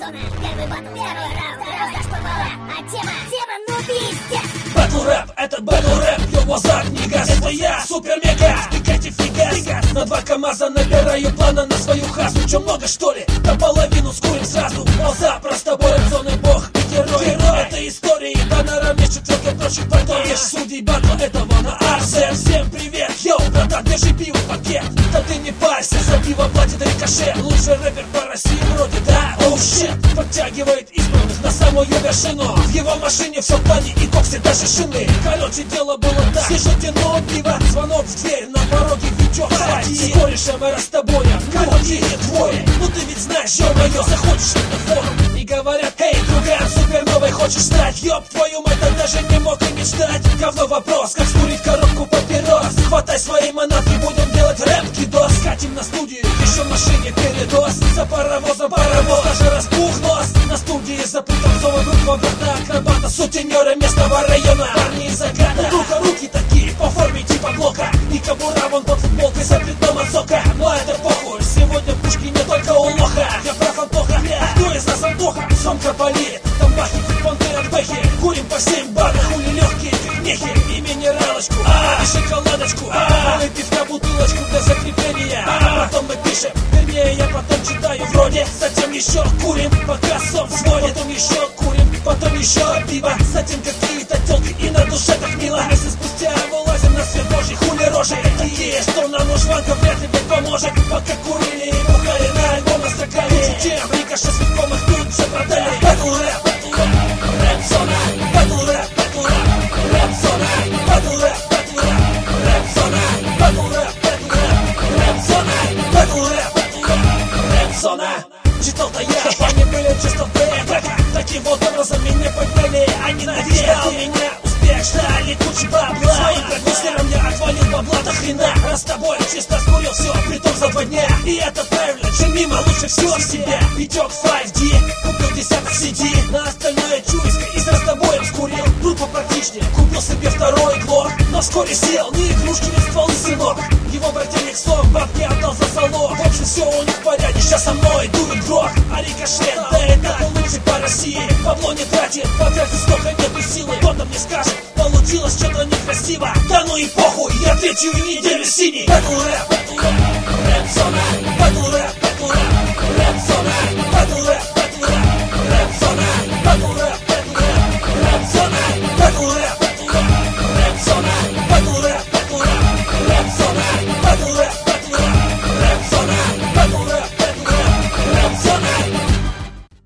рэп-зона. Первый батл, второй раунд, за что была. А тема, ну пиздец. Батл рэп, это батл рэп, его зад не газ. Это я, супер-мега, спикайте фигас. На 2 КамАЗа набираю плана на свою хасу. Чё, много что ли? Да половину скурим сразу. Полза, просто борем зоны бог и герой. Это истории, да наравне с четверкой прочих портов. Лишь судей батла этого на Арсе. Всем привет, йоу, братан, держи пиво пакет. Да ты не парься, за пиво платит рикошет. Лучший рэпер по России вроде, да, оу щит. Подтягивает избранных на самую вершину. В его машине все в плане и коксе даже шины. Короче, дело было так, слышу, тяну пиво. Звонок в дверь, на пороге Витек. С корешем и растобоя, короткие двое. Ну ты ведь знаешь, ё-моё, заходишь на форум и говорят: эй, друган, суперновой хочешь стать? Ёб твою мать, я даже не мог и мечтать. Говно вопрос, как скурить коробку папирос. Хватай свои манатки, будем делать рэп-кидос. Скатим на студию, еще в машине передос. За паровозом паровоз, даже распух нос. На студии запутал зовы группа брата акробата. Сутенеры местного района, парни из загада. Рука руки такие, по форме типа блока. И кобура вон под футболкой запретом от сока. Но это похуй, сегодня пушки не только у лоха. Я прав, Антоха, а кто из нас Антоха? Сумка болит, там бахи, понты от бэхи. Курим по 7 барах, хули легкие, как мехи. И минералочку, и шоколадочку. Выпив на бутылочку для закрепления. Потом мы пишем, вернее я потом читаю вроде. Затем еще курим, пока сон сводит. Потом еще курим, потом еще пиво. Затем какие-то телки и на душе так мило. Месяц спустя вылазим на свет божий, хули рожи. Такие, что нам уж ванка вряд ли ведь поможет. Пока курили и бухали, на альбом настрокали. Чем рикошет свитком их тут же продали. Батл рэп, рэп-зона. Батл рэп, рэп-зона. Батл рэп, рэп-зона. Батл рэп, рэп-зона. Батл рэп, рэп-зона. Читал-то я, парни были чисто в бэках. Таким вот образом меня подняли, они надеяли меня успех, ждали кучу бабла. Своим продюсерам я отвалил бабла до хрена. Раз с тобой чисто скурил все, притом за 2 дня. И это правильно, чем мимо лучше всего в себя. Витек 5D, купил десяток CD. На остальное чуйска и с растобоем скурил. Группа практичнее, купил себе второй глок. Но вскоре сел, не игрушки, не стволы, сынок. Его брательник слов, бабки отдал за залог. В общем, все у них в порядке, сейчас со мной дует грох. А рикошет, да это лучший по России. Бабло не тратит, потратить столько нету силы. Кто-то мне скажет, получилось что-то некрасиво. Да ну и похуй, я 3-ю неделю синий. Батл рэп, рэп-зона.